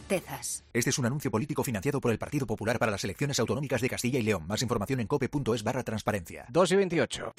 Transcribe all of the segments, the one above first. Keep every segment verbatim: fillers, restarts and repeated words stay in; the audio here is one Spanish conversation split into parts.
certezas. Este es un anuncio político financiado por el Partido Popular para las elecciones autonómicas de Castilla y León. Más información en cope punto es barra transparencia. dos y veintiocho.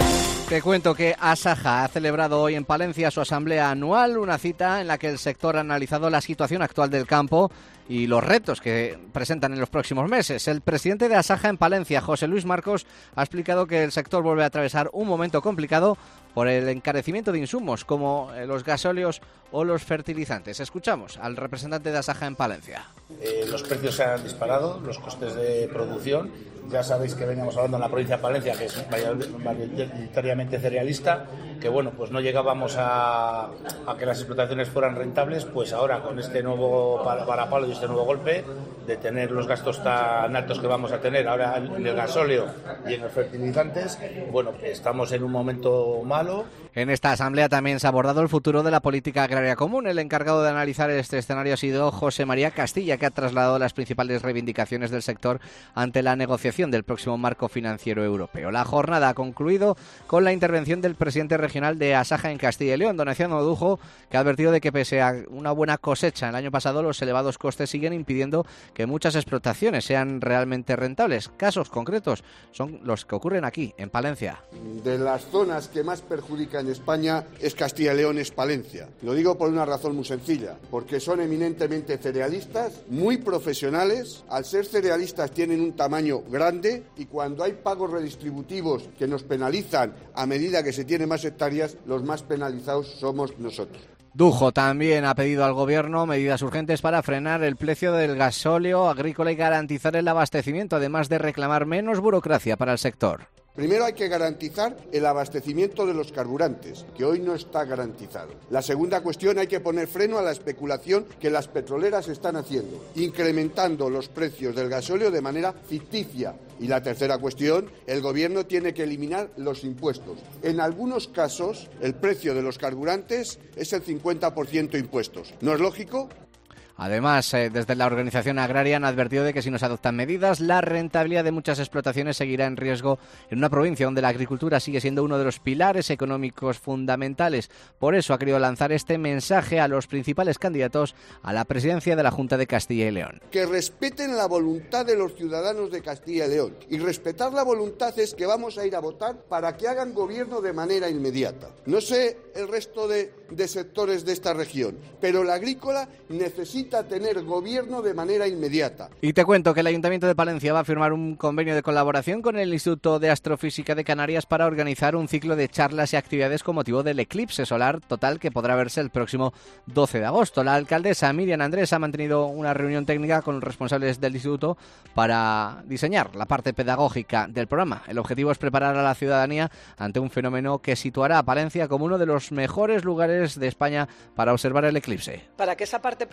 Te cuento que Asaja ha celebrado hoy en Palencia su asamblea anual, una cita en la que el sector ha analizado la situación actual del campo y los retos que presentan en los próximos meses. El presidente de Asaja en Palencia, José Luis Marcos, ha explicado que el sector vuelve a atravesar un momento complicado por el encarecimiento de insumos como los gasóleos o los fertilizantes. Escuchamos al representante de Asaja en Palencia. Eh, los precios se han disparado, los costes de producción. Ya sabéis que veníamos hablando en la provincia de Palencia, que es mayoritariamente cerealista, que bueno, pues no llegábamos a, a que las explotaciones fueran rentables, pues ahora con este nuevo varapalo y este nuevo golpe, de tener los gastos tan altos que vamos a tener ahora en el gasóleo y en los fertilizantes, bueno, estamos en un momento malo. En esta asamblea también se ha abordado el futuro de la política agraria común. El encargado de analizar este escenario ha sido José María Castilla, que ha trasladado las principales reivindicaciones del sector ante la negociación del próximo marco financiero europeo. La jornada ha concluido con la intervención del presidente regional de Asaja en Castilla y León, don Eciano Dujo, que ha advertido de que pese a una buena cosecha el año pasado, los elevados costes siguen impidiendo que muchas explotaciones sean realmente rentables. Casos concretos son los que ocurren aquí, en Palencia. De las zonas que más perjudican en España es Castilla y León, es Palencia. Lo digo por una razón muy sencilla, porque son eminentemente cerealistas, muy profesionales. Al ser cerealistas tienen un tamaño grande y cuando hay pagos redistributivos que nos penalizan a medida que se tiene más hectáreas, los más penalizados somos nosotros. Dujo también ha pedido al Gobierno medidas urgentes para frenar el precio del gasóleo agrícola y garantizar el abastecimiento, además de reclamar menos burocracia para el sector. Primero hay que garantizar el abastecimiento de los carburantes, que hoy no está garantizado. La segunda cuestión, hay que poner freno a la especulación que las petroleras están haciendo, incrementando los precios del gasóleo de manera ficticia. Y la tercera cuestión, el Gobierno tiene que eliminar los impuestos. En algunos casos, el precio de los carburantes es el cincuenta por ciento impuestos. ¿No es lógico? Además, eh, desde la organización agraria han advertido de que si no se adoptan medidas, la rentabilidad de muchas explotaciones seguirá en riesgo en una provincia donde la agricultura sigue siendo uno de los pilares económicos fundamentales. Por eso ha querido lanzar este mensaje a los principales candidatos a la presidencia de la Junta de Castilla y León. Que respeten la voluntad de los ciudadanos de Castilla y León. Y respetar la voluntad es que vamos a ir a votar para que hagan gobierno de manera inmediata. No sé el resto de, de sectores de esta región, pero la agrícola necesita tener gobierno de manera inmediata. Y te cuento que el Ayuntamiento de Palencia va a firmar un convenio de colaboración con el Instituto de Astrofísica de Canarias para organizar un ciclo de charlas y actividades con motivo del eclipse solar total que podrá verse el próximo doce de agosto. La alcaldesa Miriam Andrés ha mantenido una reunión técnica con los responsables del instituto para diseñar la parte pedagógica del programa. El objetivo es preparar a la ciudadanía ante un fenómeno que situará a Palencia como uno de los mejores lugares de España para observar el eclipse. Para que esa parte